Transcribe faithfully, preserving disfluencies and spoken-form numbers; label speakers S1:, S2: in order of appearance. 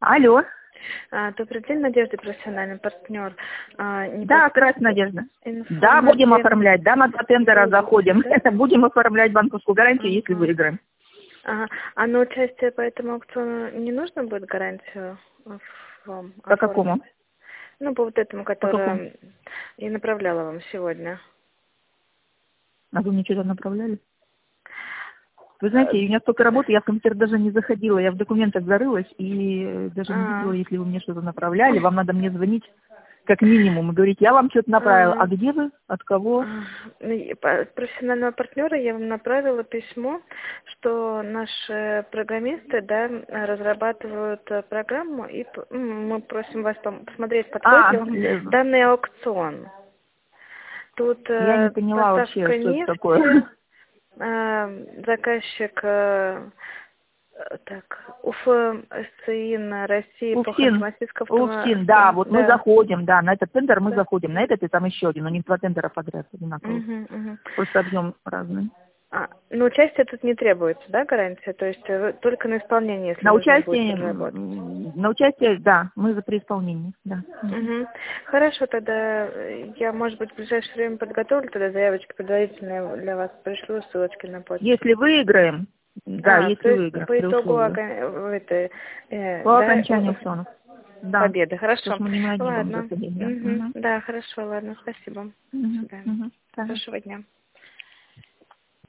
S1: Алло.
S2: А, добрый день, Надежда, профессиональный партнер. А,
S1: да, здравствуйте, Надежда. Да, будем оформлять, да, на два тендера заходим. Будем оформлять банковскую гарантию, если выиграем.
S2: Ага. А на участие по этому аукциону не нужно будет гарантию вам
S1: По какому?
S2: Ну, по вот этому, который я направляла вам сегодня.
S1: А вы мне что-то направляли? Вы знаете, у меня столько работы, я в компьютер даже не заходила, я в документах зарылась и даже не видела, если вы мне что-то направляли, вам надо мне звонить как минимум и говорить, я вам что-то направила, а где вы, от кого?
S2: От профессионального партнера я вам направила письмо, что наши программисты, да, разрабатывают программу, и мы просим вас посмотреть, подходит ли вам данный аукцион. Тут
S1: я не поняла вообще, что это такое.
S2: Заказчик, так, УФСИН России по Ханты-Мансийскому.
S1: УФСИН, да, вот да. Мы заходим, да, на этот тендер мы да. заходим, на этот и там еще один, но не два тендера подряд одинаковых. Угу, угу. Просто объем разный.
S2: А, но участие тут не требуется, да, гарантия? То есть только на исполнение, если
S1: на участие, на участие, да, мы за при исполнении, да.
S2: Угу. Хорошо, тогда я, может быть, в ближайшее время подготовлю тогда заявочки предварительные для вас, пришлю ссылочки на почту.
S1: Если выиграем, да,
S2: а,
S1: если
S2: то есть
S1: выиграем.
S2: По итогу это, э,
S1: по
S2: да,
S1: окончанию аукциона.
S2: Да. Победы, хорошо.
S1: Мы не
S2: ладно.
S1: Заходить, да.
S2: Угу.
S1: Угу.
S2: Да, хорошо, ладно, спасибо.
S1: Угу.
S2: До свидания.
S1: Угу.
S2: Хорошего дня.